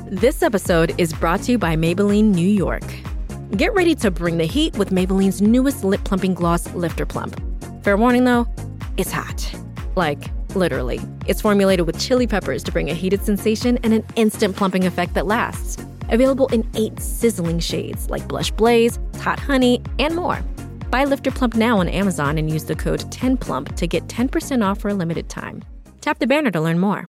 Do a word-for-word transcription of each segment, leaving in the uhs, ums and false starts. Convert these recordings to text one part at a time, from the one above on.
This episode is brought to you by Maybelline New York. Get ready to bring the heat with Maybelline's newest lip plumping gloss, Lifter Plump. Fair warning though, it's hot. Like, literally. It's formulated with chili peppers to bring a heated sensation and an instant plumping effect that lasts. Available in eight sizzling shades like Blush Blaze, Hot Honey, and more. Buy Lifter Plump now on Amazon and use the code ten plump to get ten percent off for a limited time. Tap the banner to learn more.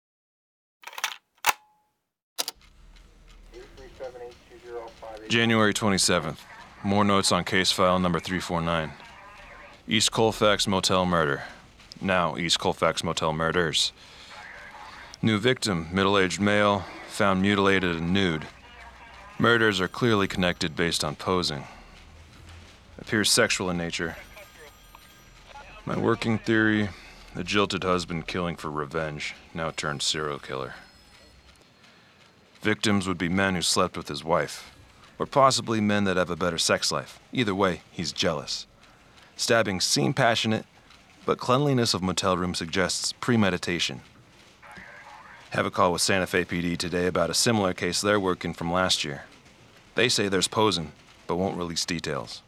January twenty-seventh. More notes on case file number three forty-nine. East Colfax Motel murder. Now East Colfax Motel murders. New victim, middle-aged male, found mutilated and nude. Murders are clearly connected based on posing. Appears sexual in nature. My working theory, a jilted husband killing for revenge, now turned serial killer. Victims would be men who slept with his wife, or possibly men that have a better sex life. Either way, he's jealous. Stabbings seem passionate, but cleanliness of motel room suggests premeditation. Have a call with Santa Fe P D today about a similar case they're working from last year. They say there's posing, but won't release details.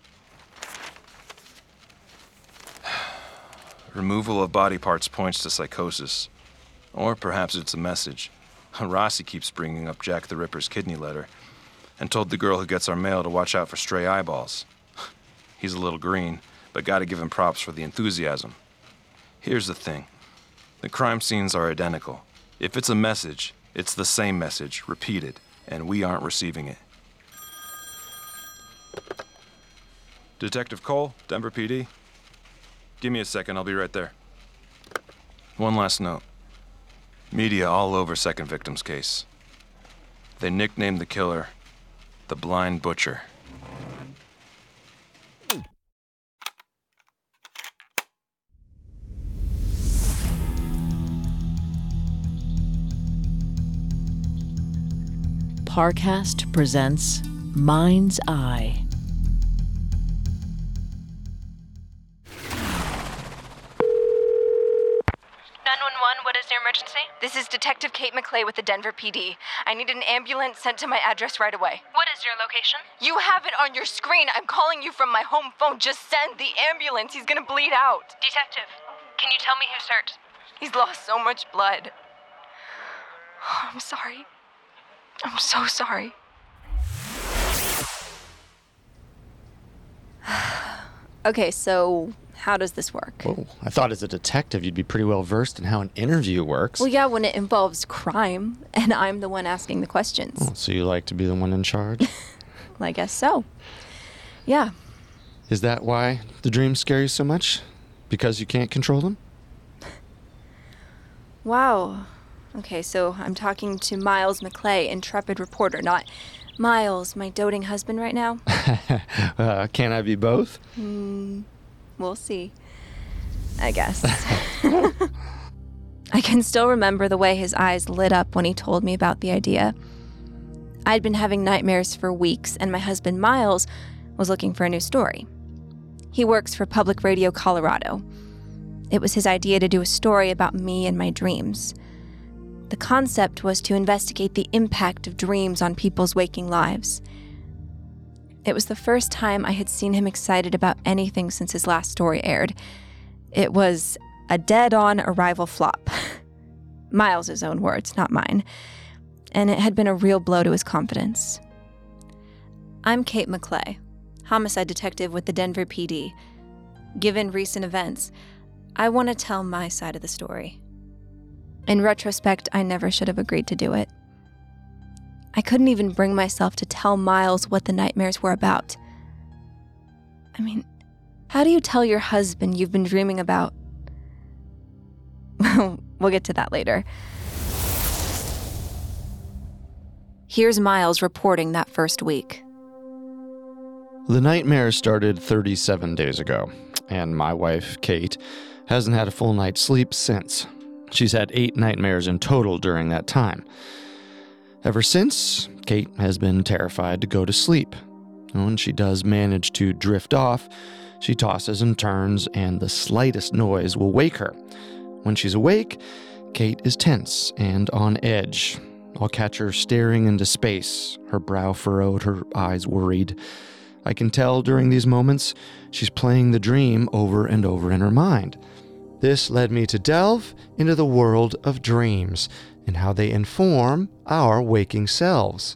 Removal of body parts points to psychosis. Or perhaps it's a message. Rossi keeps bringing up Jack the Ripper's kidney letter and told the girl who gets our mail to watch out for stray eyeballs. He's a little green, but gotta give him props for the enthusiasm. Here's the thing. The crime scenes are identical. If it's a message, it's the same message, repeated, and we aren't receiving it. Detective Cole, Denver P D. Give me a second, I'll be right there. One last note. Media all over second victim's case. They nicknamed the killer the Blind Butcher. Parcast presents Mind's Eye. What is your emergency? This is Detective Kate McClay with the Denver P D. I need an ambulance sent to my address right away. What is your location? You have it on your screen. I'm calling you from my home phone. Just send the ambulance. He's gonna bleed out. Detective, can you tell me who's hurt? He's lost so much blood. I'm sorry. I'm so sorry. Okay, so how does this work? Whoa, I thought as a detective you'd be pretty well versed in how an interview works. Well, yeah, when it involves crime, and I'm the one asking the questions. Oh, so you like to be the one in charge? Well, I guess so. Yeah. Is that why the dreams scare you so much? Because you can't control them? Wow. Okay, so I'm talking to Miles McClay, intrepid reporter, not Miles, my doting husband right now. uh, can I be both? Hmm. We'll see, I guess. I can still remember the way his eyes lit up when he told me about the idea. I'd been having nightmares for weeks, and my husband Miles was looking for a new story. He works for Public Radio Colorado. It was his idea to do a story about me and my dreams. The concept was to investigate the impact of dreams on people's waking lives. It was the first time I had seen him excited about anything since his last story aired. It was a dead-on arrival flop. Miles' own words, not mine. And it had been a real blow to his confidence. I'm Kate McClay, homicide detective with the Denver P D. Given recent events, I want to tell my side of the story. In retrospect, I never should have agreed to do it. I couldn't even bring myself to tell Miles what the nightmares were about. I mean, how do you tell your husband you've been dreaming about? We'll get to that later. Here's Miles reporting that first week. The nightmares started thirty-seven days ago, and my wife, Kate, hasn't had a full night's sleep since. She's had eight nightmares in total during that time. Ever since, Kate has been terrified to go to sleep. When she does manage to drift off, she tosses and turns, and the slightest noise will wake her. When she's awake, Kate is tense and on edge. I'll catch her staring into space, her brow furrowed, her eyes worried. I can tell during these moments she's playing the dream over and over in her mind. This led me to delve into the world of dreams and how they inform our waking selves.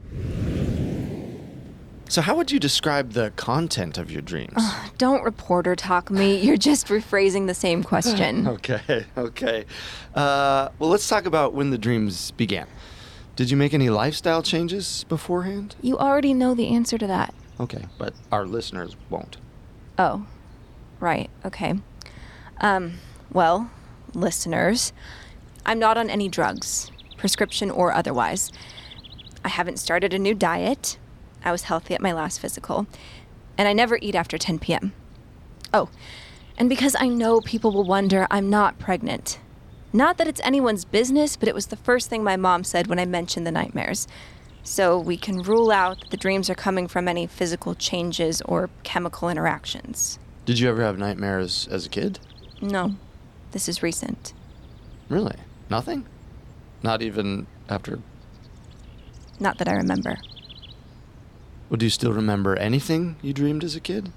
So how would you describe the content of your dreams? Ugh, don't reporter talk me. You're just rephrasing the same question. Okay, okay. Uh, well, let's talk about when the dreams began. Did you make any lifestyle changes beforehand? You already know the answer to that. Okay, but our listeners won't. Oh, right, okay. Um, well, listeners, I'm not on any drugs, prescription or otherwise. I haven't started a new diet. I was healthy at my last physical. And I never eat after ten p.m. Oh, and because I know people will wonder, I'm not pregnant. Not that it's anyone's business, but it was the first thing my mom said when I mentioned the nightmares. So we can rule out that the dreams are coming from any physical changes or chemical interactions. Did you ever have nightmares as a kid? No, this is recent. Really? Nothing? Not even after... Not that I remember. Well, do you still remember anything you dreamed as a kid?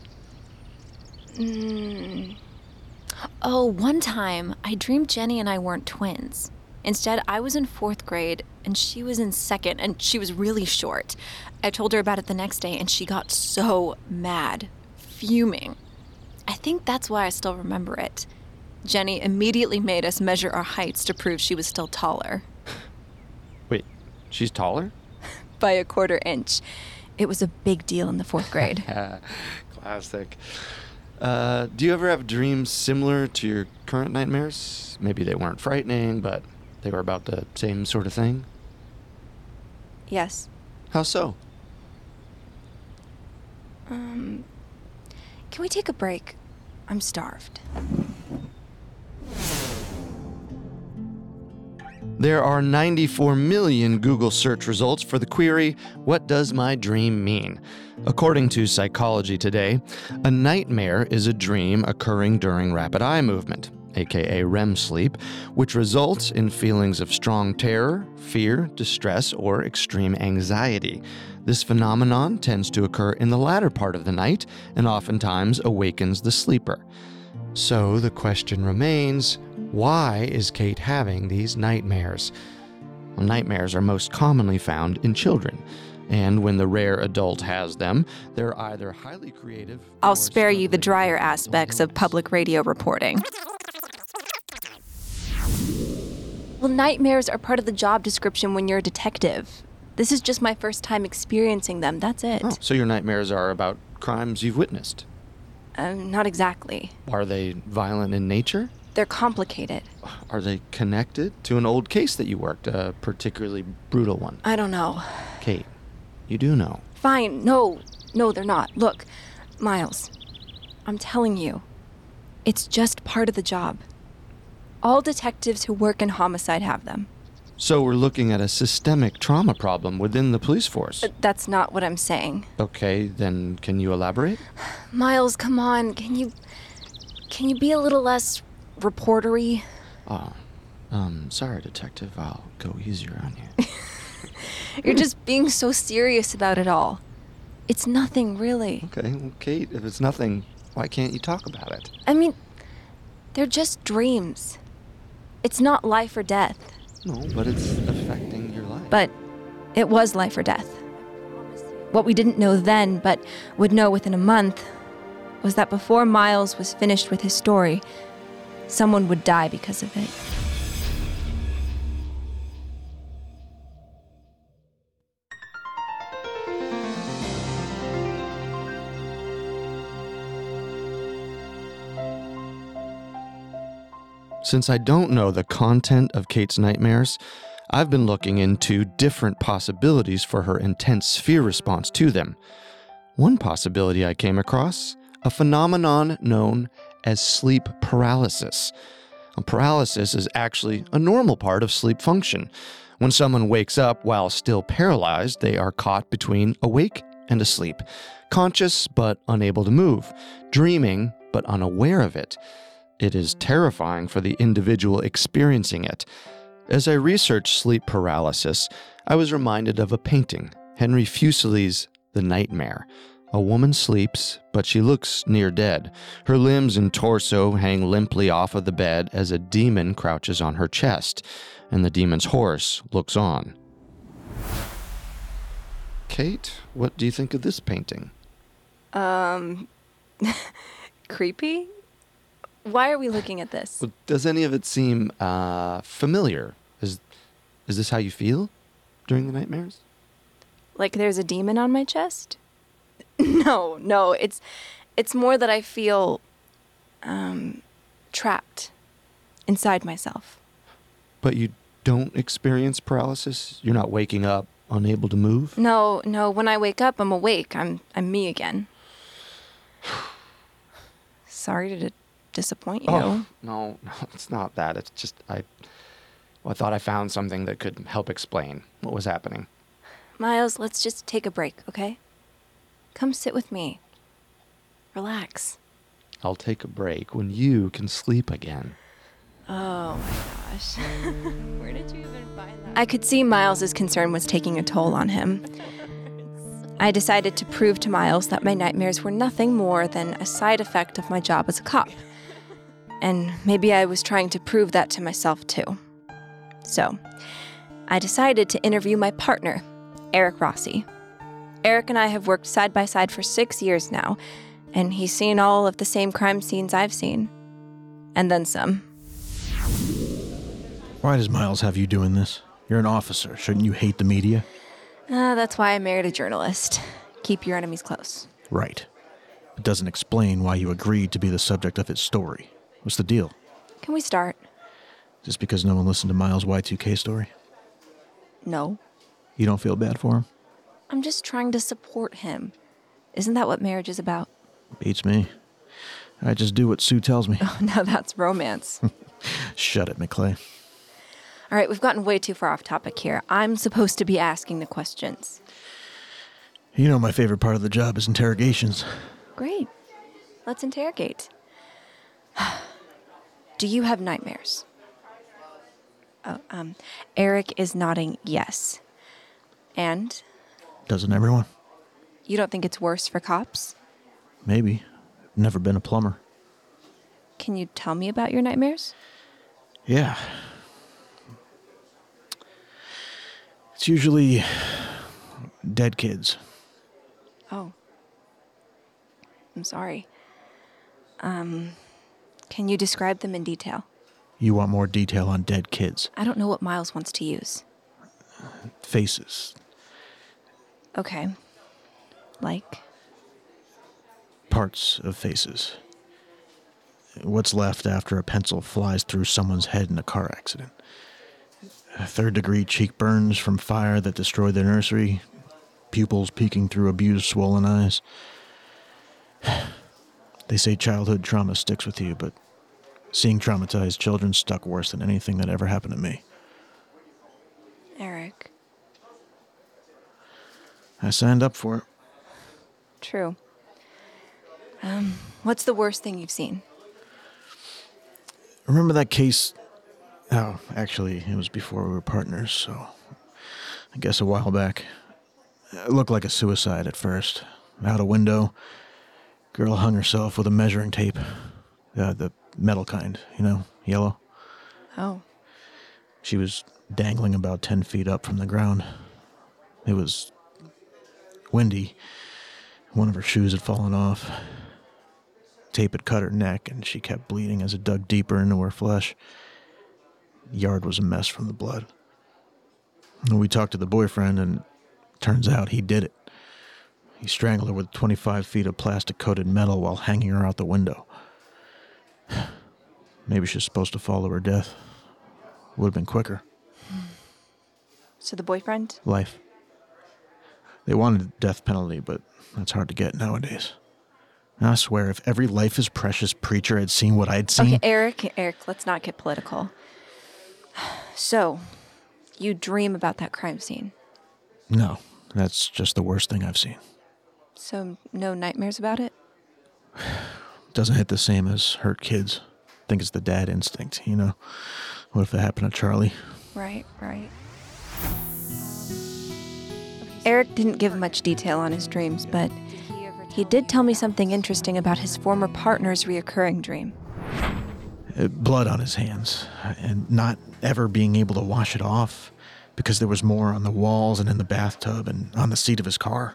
Mm. Oh, one time I dreamed Jenny and I weren't twins. Instead, I was in fourth grade and she was in second, and she was really short. I told her about it the next day and she got so mad, fuming. I think that's why I still remember it. Jenny immediately made us measure our heights to prove she was still taller. Wait, she's taller? By a quarter inch. It was a big deal in the fourth grade. Classic. Uh, do you ever have dreams similar to your current nightmares? Maybe they weren't frightening, but they were about the same sort of thing? Yes. How so? Um, can we take a break? I'm starved. There are ninety-four million Google search results for the query, "What does my dream mean?" According to Psychology Today, a nightmare is a dream occurring during rapid eye movement, aka R E M sleep, which results in feelings of strong terror, fear, distress, or extreme anxiety. This phenomenon tends to occur in the latter part of the night and oftentimes awakens the sleeper. So the question remains, why is Kate having these nightmares? Well, nightmares are most commonly found in children, and when the rare adult has them, they're either highly creative... I'll spare you the drier aspects of public radio reporting. Well, nightmares are part of the job description when you're a detective. This is just my first time experiencing them, that's it. Oh, so your nightmares are about crimes you've witnessed? Um, not exactly. Are they violent in nature? They're complicated. Are they connected to an old case that you worked, a particularly brutal one? I don't know. Kate, you do know. Fine, no, no, they're not. Look, Miles, I'm telling you, it's just part of the job. All detectives who work in homicide have them. So we're looking at a systemic trauma problem within the police force. But that's not what I'm saying. Okay, then can you elaborate? Miles, come on, can you, can you be a little less reportery? Oh, um, sorry, detective. I'll go easier on you. You're just being so serious about it all. It's nothing, really. Okay, well, Kate, if it's nothing, why can't you talk about it? I mean, they're just dreams. It's not life or death. No, but it's affecting your life. But it was life or death. What we didn't know then, but would know within a month, was that before Miles was finished with his story, someone would die because of it. Since I don't know the content of Kate's nightmares, I've been looking into different possibilities for her intense fear response to them. One possibility I came across, a phenomenon known as sleep paralysis. Paralysis is actually a normal part of sleep function. When someone wakes up while still paralyzed, they are caught between awake and asleep, conscious but unable to move, dreaming but unaware of it. It is terrifying for the individual experiencing it. As I researched sleep paralysis, I was reminded of a painting, Henry Fuseli's The Nightmare. A woman sleeps, but she looks near dead. Her limbs and torso hang limply off of the bed as a demon crouches on her chest, and the demon's horse looks on. Kate, what do you think of this painting? Um, creepy? Why are we looking at this? Well, does any of it seem uh, familiar? Is is this how you feel during the nightmares? Like there's a demon on my chest? No, no, it's it's more that I feel um, trapped inside myself. But you don't experience paralysis? You're not waking up unable to move? No, no, when I wake up, I'm awake. I'm I'm me again. Sorry to d- disappoint you. Oh, no, no, it's not that. It's just I well, I thought I found something that could help explain what was happening. Miles, let's just take a break, okay? Come sit with me. Relax. I'll take a break when you can sleep again. Oh my gosh. Where did you even find that? I could see Miles's concern was taking a toll on him. I decided to prove to Miles that my nightmares were nothing more than a side effect of my job as a cop. And maybe I was trying to prove that to myself too. So, I decided to interview my partner, Eric Rossi. Eric and I have worked side by side for six years now, and he's seen all of the same crime scenes I've seen. And then some. Why does Miles have you doing this? You're an officer. Shouldn't you hate the media? Uh, that's why I married a journalist. Keep your enemies close. Right. It doesn't explain why you agreed to be the subject of his story. What's the deal? Can we start? Just because no one listened to Miles' Y two K story? No. You don't feel bad for him? I'm just trying to support him. Isn't that what marriage is about? Beats me. I just do what Sue tells me. Oh, now that's romance. Shut it, McClay. All right, we've gotten way too far off topic here. I'm supposed to be asking the questions. You know my favorite part of the job is interrogations. Great. Let's interrogate. Do you have nightmares? Oh, um, Eric is nodding yes. And? Doesn't everyone? You don't think it's worse for cops? Maybe. I've never been a plumber. Can you tell me about your nightmares? Yeah. It's usually dead kids. Oh. I'm sorry. Um, can you describe them in detail? You want more detail on dead kids? I don't know what Miles wants to use. Faces. Okay. Like? Parts of faces. What's left after a pencil flies through someone's head in a car accident. Third-degree cheek burns from fire that destroyed their nursery. Pupils peeking through abused, swollen eyes. They say childhood trauma sticks with you, but seeing traumatized children stuck worse than anything that ever happened to me. Eric. I signed up for it. True. Um, what's the worst thing you've seen? Remember that case? Oh, actually, it was before we were partners, so I guess a while back. It looked like a suicide at first. Out a window, girl hung herself with a measuring tape. Uh, the metal kind, you know, yellow. Oh. She was dangling about ten feet up from the ground. It was windy. One of her shoes had fallen off. Tape had cut her neck, and she kept bleeding as it dug deeper into her flesh. The yard was a mess from the blood. And we talked to the boyfriend, and turns out he did it. He strangled her with twenty-five feet of plastic-coated metal while hanging her out the window. Maybe she's supposed to follow her death. Would have been quicker. So the boyfriend? Life. They wanted a death penalty, but that's hard to get nowadays. I swear, if every Life is Precious preacher had seen what I'd seen... Okay, Eric, Eric, let's not get political. So, you dream about that crime scene? No, that's just the worst thing I've seen. So, no nightmares about it? Doesn't hit the same as hurt kids. Think it's the dad instinct, you know? What if it happened to Charlie? Right, right. Eric didn't give much detail on his dreams, but he did tell me something interesting about his former partner's reoccurring dream. Uh, Blood on his hands, and not ever being able to wash it off because there was more on the walls and in the bathtub and on the seat of his car.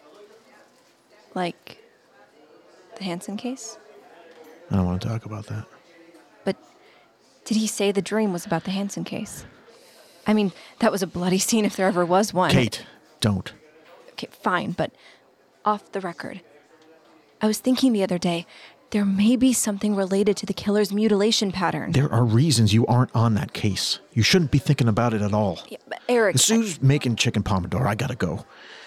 Like the Hansen case? I don't want to talk about that. But did he say the dream was about the Hansen case? I mean, that was a bloody scene if there ever was one. Kate, don't. Okay, fine, but off the record. I was thinking the other day, there may be something related to the killer's mutilation pattern. There are reasons you aren't on that case. You shouldn't be thinking about it at all. Yeah, but Eric... Sue's making chicken pomodoro. I gotta go.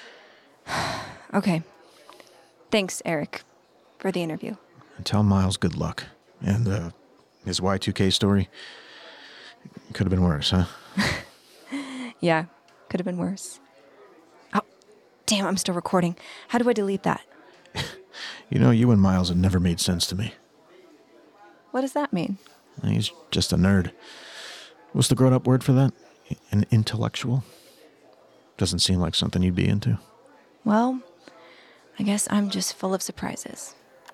Okay. Thanks, Eric, for the interview. And tell Miles good luck. And uh, his Y two K story could have been worse, huh? Yeah, could have been worse. Oh, damn, I'm still recording. How do I delete that? You know, you and Miles have never made sense to me. What does that mean? He's just a nerd. What's the grown-up word for that? An intellectual? Doesn't seem like something you'd be into. Well, I guess I'm just full of surprises.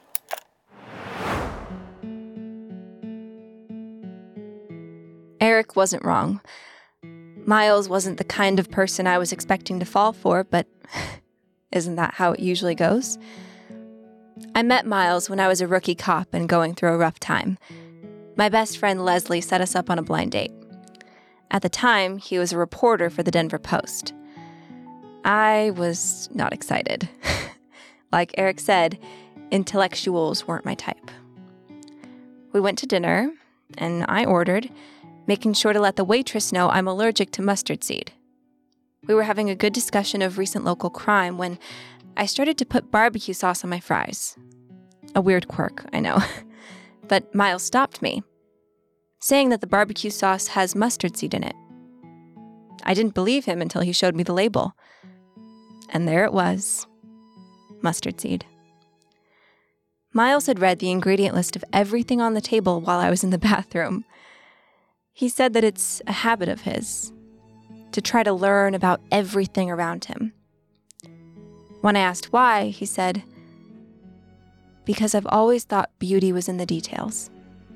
Eric wasn't wrong. Miles wasn't the kind of person I was expecting to fall for, but isn't that how it usually goes? I met Miles when I was a rookie cop and going through a rough time. My best friend Leslie set us up on a blind date. At the time, he was a reporter for the Denver Post. I was not excited. Like Eric said, intellectuals weren't my type. We went to dinner, and I ordered, making sure to let the waitress know I'm allergic to mustard seed. We were having a good discussion of recent local crime when I started to put barbecue sauce on my fries. A weird quirk, I know. But Miles stopped me, saying that the barbecue sauce has mustard seed in it. I didn't believe him until he showed me the label. And there it was. Mustard seed. Miles had read the ingredient list of everything on the table while I was in the bathroom. He said that it's a habit of his, to try to learn about everything around him. When I asked why, he said, "Because I've always thought beauty was in the details."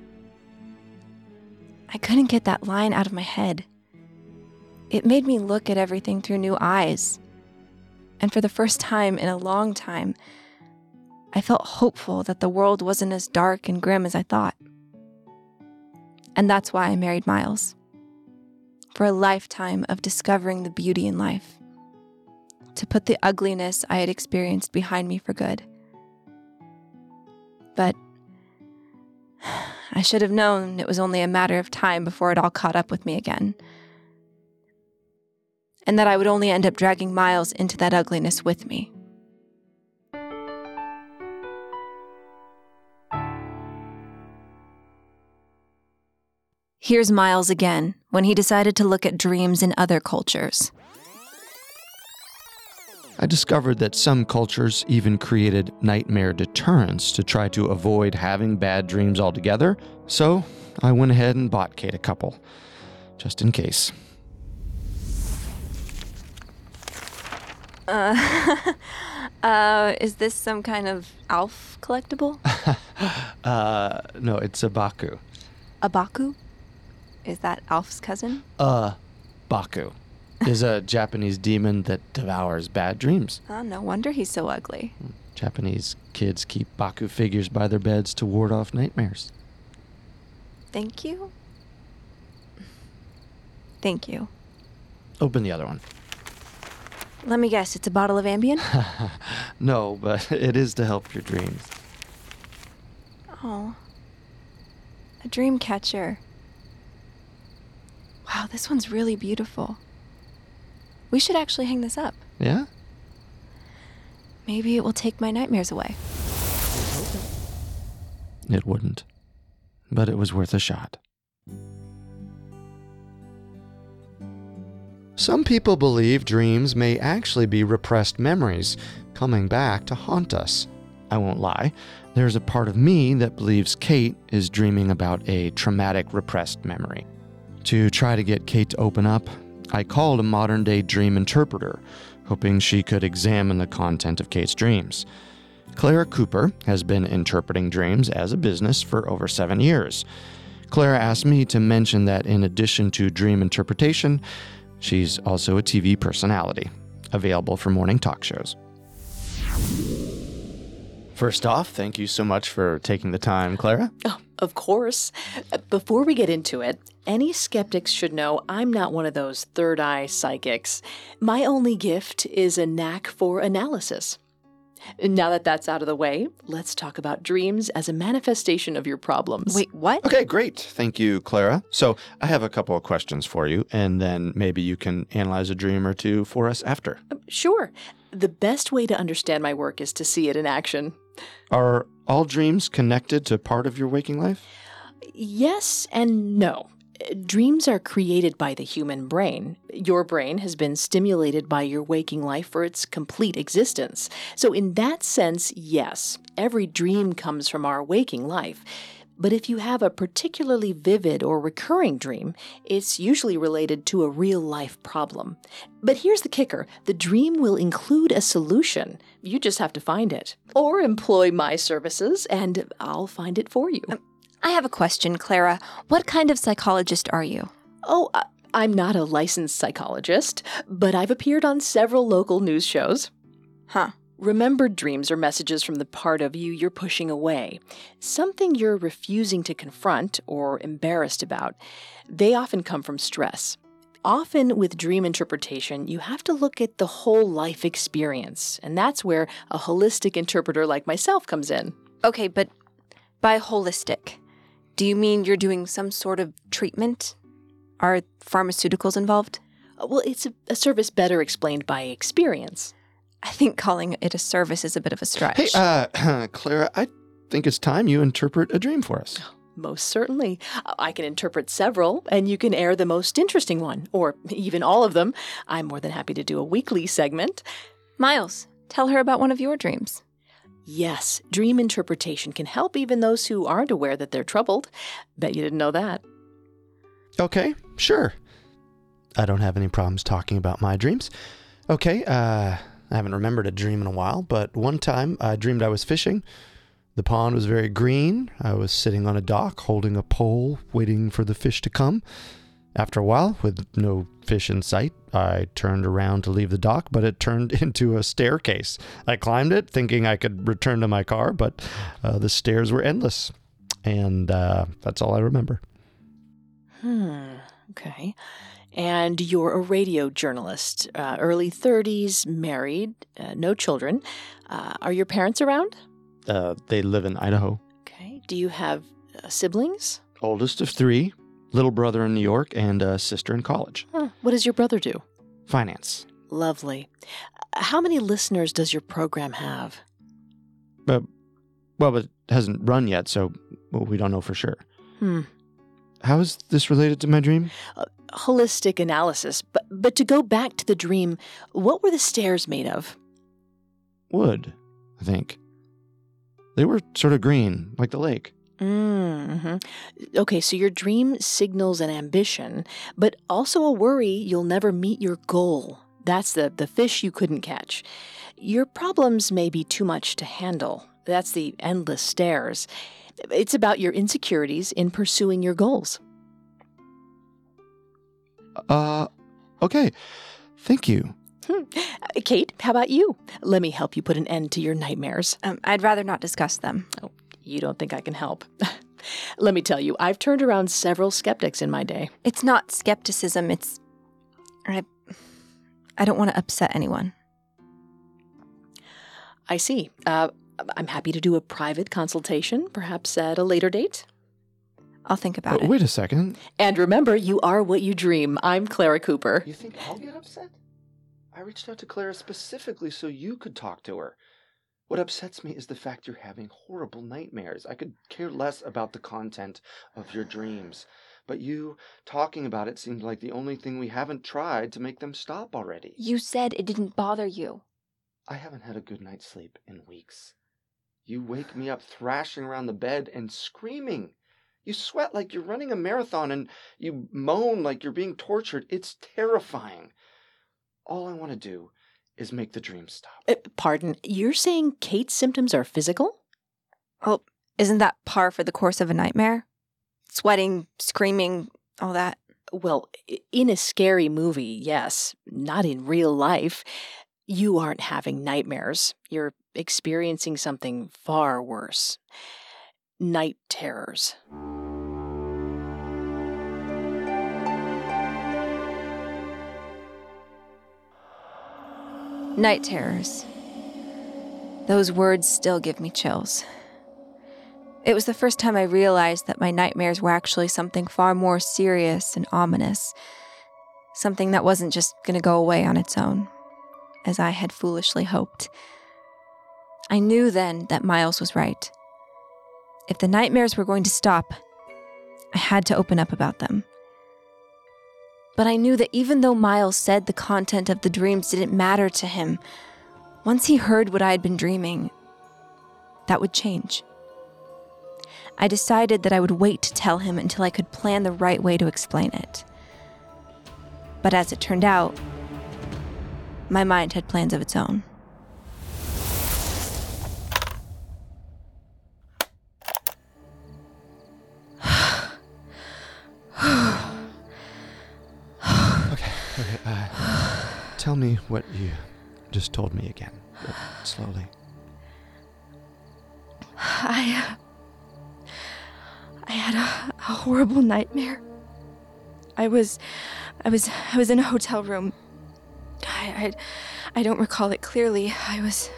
I couldn't get that line out of my head. It made me look at everything through new eyes. And for the first time in a long time, I felt hopeful that the world wasn't as dark and grim as I thought. And that's why I married Miles. For a lifetime of discovering the beauty in life. To put the ugliness I had experienced behind me for good. But I should have known it was only a matter of time before it all caught up with me again. And that I would only end up dragging Miles into that ugliness with me. Here's Miles again, when he decided to look at dreams in other cultures. I discovered that some cultures even created nightmare deterrents to try to avoid having bad dreams altogether, so I went ahead and bought Kate a couple, just in case. Uh, uh, is this some kind of Alf collectible? uh, no, it's a Baku. A Baku? Is that Alf's cousin? Uh, Baku is a Japanese demon that devours bad dreams. Oh, no wonder he's so ugly. Japanese kids keep Baku figures by their beds to ward off nightmares. Thank you? Thank you. Open the other one. Let me guess, it's a bottle of Ambien? No, but it is to help your dreams. Oh. A dream catcher. Wow, this one's really beautiful. We should actually hang this up. Yeah? Maybe it will take my nightmares away. It wouldn't. But it was worth a shot. Some people believe dreams may actually be repressed memories coming back to haunt us. I won't lie, there's a part of me that believes Kate is dreaming about a traumatic repressed memory. To try to get Kate to open up, I called a modern-day dream interpreter, hoping she could examine the content of Kate's dreams. Clara Cooper has been interpreting dreams as a business for over seven years. Clara asked me to mention that in addition to dream interpretation, she's also a T V personality, available for morning talk shows. First off, thank you so much for taking the time, Clara. Oh, of course. Uh, Before we get into it, any skeptics should know I'm not one of those third eye psychics. My only gift is a knack for analysis. Now that that's out of the way, let's talk about dreams as a manifestation of your problems. Wait, what? Okay, great. Thank you, Clara. So I have a couple of questions for you, and then maybe you can analyze a dream or two for us after. Sure. The best way to understand my work is to see it in action. Are all dreams connected to part of your waking life? Yes and no. Dreams are created by the human brain. Your brain has been stimulated by your waking life for its complete existence. So in that sense, yes, every dream comes from our waking life. But if you have a particularly vivid or recurring dream, it's usually related to a real-life problem. But here's the kicker. The dream will include a solution. You just have to find it. Or employ my services, and I'll find it for you. I have a question, Clara. What kind of psychologist are you? Oh, I- I'm not a licensed psychologist, but I've appeared on several local news shows. Huh. Remembered dreams are messages from the part of you you're pushing away, something you're refusing to confront or embarrassed about. They often come from stress. Often with dream interpretation, you have to look at the whole life experience, and that's where a holistic interpreter like myself comes in. Okay, but by holistic, do you mean you're doing some sort of treatment? Are pharmaceuticals involved? Uh, Well, it's a, a service better explained by experience. I think calling it a service is a bit of a stretch. Hey, uh, Clara, I think it's time you interpret a dream for us. Most certainly. I can interpret several, and you can air the most interesting one, or even all of them. I'm more than happy to do a weekly segment. Miles, tell her about one of your dreams. Yes, dream interpretation can help even those who aren't aware that they're troubled. Bet you didn't know that. Okay, sure. I don't have any problems talking about my dreams. Okay, uh, I haven't remembered a dream in a while, but one time I dreamed I was fishing. The pond was very green. I was sitting on a dock holding a pole, waiting for the fish to come. After a while, with no fish in sight, I turned around to leave the dock, but it turned into a staircase. I climbed it, thinking I could return to my car, but uh, the stairs were endless. And uh, that's all I remember. Hmm, okay. And you're a radio journalist, uh, early thirties, married, uh, no children. Uh, are your parents around? Uh, they live in Idaho. Okay. Do you have uh, siblings? Oldest of three, little brother in New York, and a sister in college. Huh. What does your brother do? Finance. Lovely. Uh, How many listeners does your program have? Uh, well, it hasn't run yet, so well, we don't know for sure. Hmm. How is this related to my dream? Uh, holistic analysis. But, but to go back to the dream, what were the stairs made of? Wood, I think. They were sort of green, like the lake. Mm-hmm. Okay, so your dream signals an ambition, but also a worry you'll never meet your goal. That's the, the fish you couldn't catch. Your problems may be too much to handle. That's the endless stairs. It's about your insecurities in pursuing your goals. Uh, okay. Thank you. Hmm. Uh, Kate, how about you? Let me help you put an end to your nightmares. Um, I'd rather not discuss them. Oh, you don't think I can help? Let me tell you, I've turned around several skeptics in my day. It's not skepticism, it's... I, I don't want to upset anyone. I see. Uh, I'm happy to do a private consultation, perhaps at a later date. I'll think about Uh, it. wait a second. And remember, you are what you dream. I'm Clara Cooper. You think I'll get upset? I reached out to Clara specifically so you could talk to her. What upsets me is the fact you're having horrible nightmares. I could care less about the content of your dreams. But you talking about it seemed like the only thing we haven't tried to make them stop already. You said it didn't bother you. I haven't had a good night's sleep in weeks. You wake me up thrashing around the bed and screaming. You sweat like you're running a marathon and you moan like you're being tortured. It's terrifying. All I want to do is make the dream stop. Uh, pardon, you're saying Kate's symptoms are physical? Well, isn't that par for the course of a nightmare? Sweating, screaming, all that. Well, in a scary movie, yes. Not in real life. You aren't having nightmares. You're experiencing something far worse. Night terrors. Night terrors. Those words still give me chills. It was the first time I realized that my nightmares were actually something far more serious and ominous. Something that wasn't just going to go away on its own, as I had foolishly hoped. I knew then that Miles was right. If the nightmares were going to stop, I had to open up about them. But I knew that even though Miles said the content of the dreams didn't matter to him, once he heard what I had been dreaming, that would change. I decided that I would wait to tell him until I could plan the right way to explain it. But as it turned out, my mind had plans of its own. okay, okay, uh, tell me what you just told me again, but slowly. I, uh, I had a, a horrible nightmare. I was, I was, I was in a hotel room. I, I, I don't recall it clearly. I was,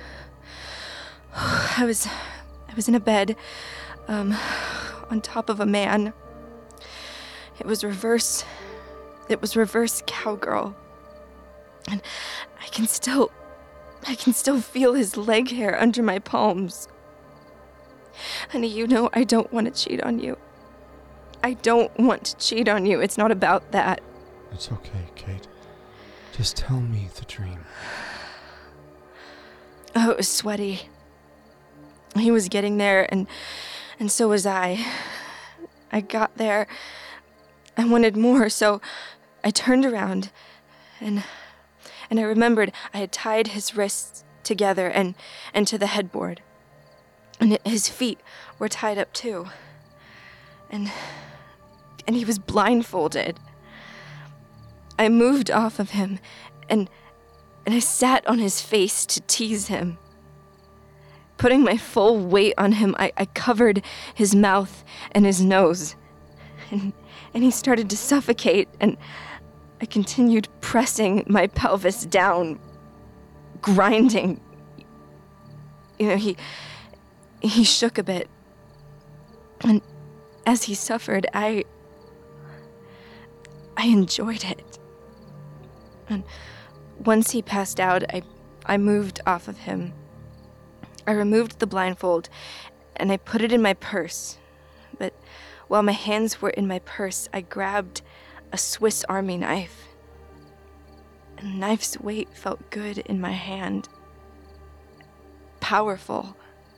I was, I was in a bed, um, on top of a man. It was reverse, it was reverse cowgirl. And I can still, I can still feel his leg hair under my palms. Honey, you know I don't want to cheat on you. I don't want to cheat on you. It's not about that. It's okay, Kate. Just tell me the dream. Oh, it was sweaty. He was getting there, and and so was I. I got there. I wanted more, so I turned around, and and I remembered I had tied his wrists together and, and to the headboard. And his feet were tied up too. And and he was blindfolded. I moved off of him and and I sat on his face to tease him. Putting my full weight on him, I, I covered his mouth and his nose. And and he started to suffocate, and I continued pressing my pelvis down, grinding. You know, he He shook a bit, and as he suffered, I, I enjoyed it. And once he passed out, I, I moved off of him. I removed the blindfold, and I put it in my purse. But while my hands were in my purse, I grabbed a Swiss Army knife. And the knife's weight felt good in my hand. Powerful.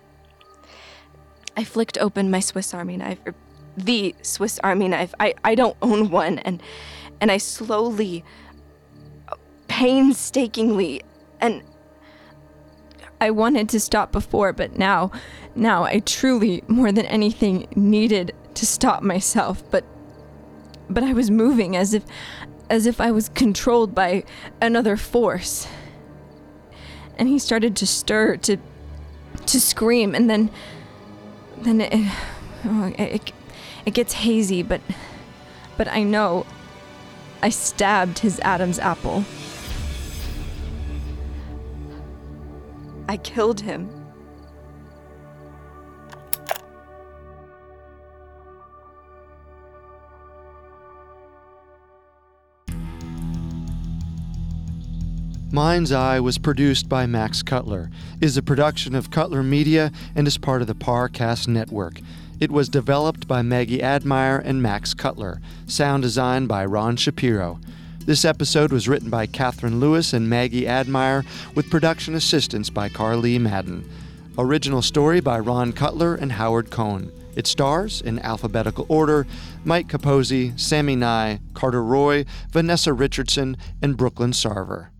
I flicked open my Swiss Army knife, or the Swiss Army knife. I, I don't own one, and and I slowly, painstakingly, and I wanted to stop before, but now, now I truly, more than anything, needed to stop myself. But, but I was moving as if, as if I was controlled by another force. And he started to stir, to, to scream, and then. Then it, oh, it, it gets hazy, but, but I know I stabbed his Adam's apple. I killed him. Mind's Eye was produced by Max Cutler, is a production of Cutler Media, and is part of the Parcast Network. It was developed by Maggie Admire and Max Cutler. Sound design by Ron Shapiro. This episode was written by Catherine Lewis and Maggie Admire, with production assistance by Carly Madden. Original story by Ron Cutler and Howard Cohn. It stars, in alphabetical order, Mike Capozzi, Sammy Nye, Carter Roy, Vanessa Richardson, and Brooklyn Sarver.